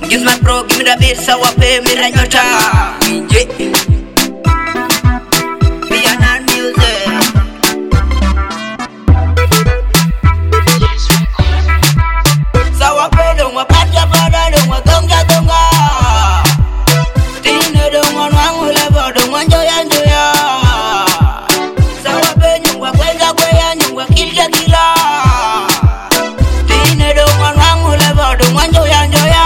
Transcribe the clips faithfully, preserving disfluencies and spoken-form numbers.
Give my pro, give me the beat, so I pay me the nyota. We are not music. So I pay them, I patch up for them, I don't get them. Tina don't want one will ever don't want joy and joy. So I pay you, I wake up and you will kill the killer. Tina don't want one will ever don't want joy and joy.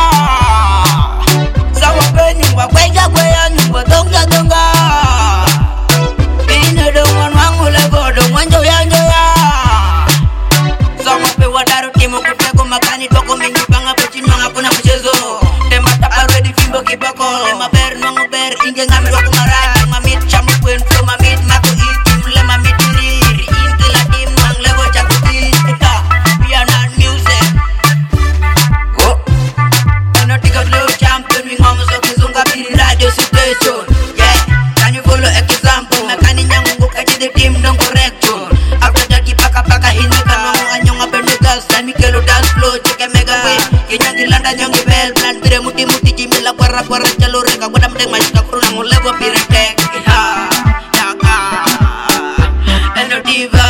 Makani toko mingi panga pechino ngapuna mchezo Tema tapa ready fimbo kiboko Lema ber nongo ber inge ngami wako maradi Mamit chamu kwen flow mamit mako itim Lema mitiriri inti la tim mang levo chakuti We are not music Oh Eno tika flow champion We ngomo so kizunga piri radio situation Yeah Can you follow example Makani nyangungu kachi the team don't correction After jaki paka paka hinika nongo anyonga pendegas Lami kelo dance flow check mega wave Kenyang ilanda nyongi bel Plan pire muti muti jimila kwara kwara jalur Reka kwada mdeng majika kuruna ngulewa piretek Ya Yaka Eno diva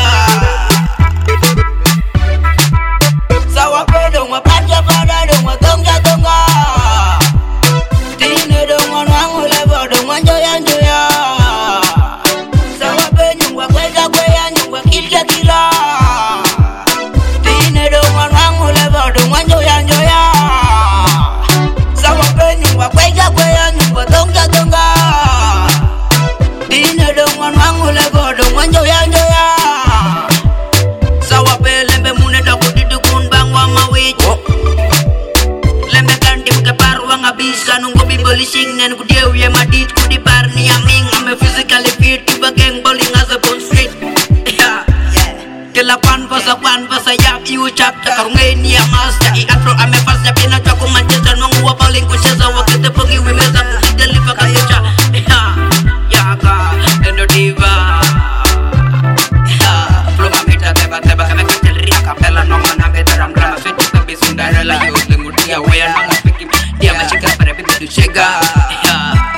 Sawa pedong wapanja pada dong Watongja tonga Tine dong wanwangu lewa dong Wanjoya njoya Sawa penyung wakweza kweya nyung wakilja kila Don't want joy and joy. Sawa penyu wa kweja kweya nyumba tonga tonga. Dine don't want wangu lego don't want joy and joy. Sawa pe lembe mune da kudidu kun bangwa mawich. Lembe kandi muke parwa ngabis kanungo biboli sing nen kudew ye madit kudi par ni aming. I'm physically fit tiba gang bowling as a bone street. Yeah. Kelapan pasa pan pasa yap iu cap takarungai ni amas cai afro ame pas japina cako manchester nongwa paling kusheza wakete pengi wimeza deliver kayocha ya ya ka endo diva ya flow mamita teba teba kame katelri akapela nonga na beteram drama fit tapi Cinderella you lengudia waya nonga piki dia machika para bitu chega ya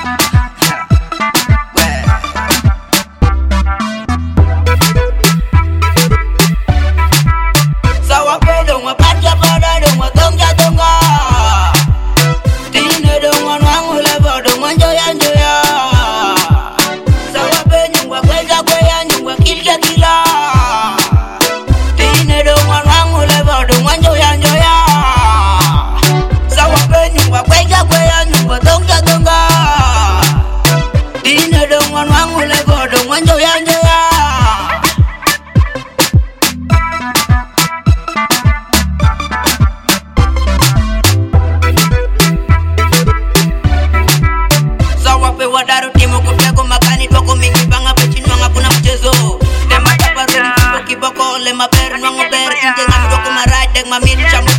Wadaru timu kupeko makani toko mingi panga pechino ngapuna mchezo Tema tapa rudi kiboko lema ber nongo ber inge ngami toko marade ngmamini chamu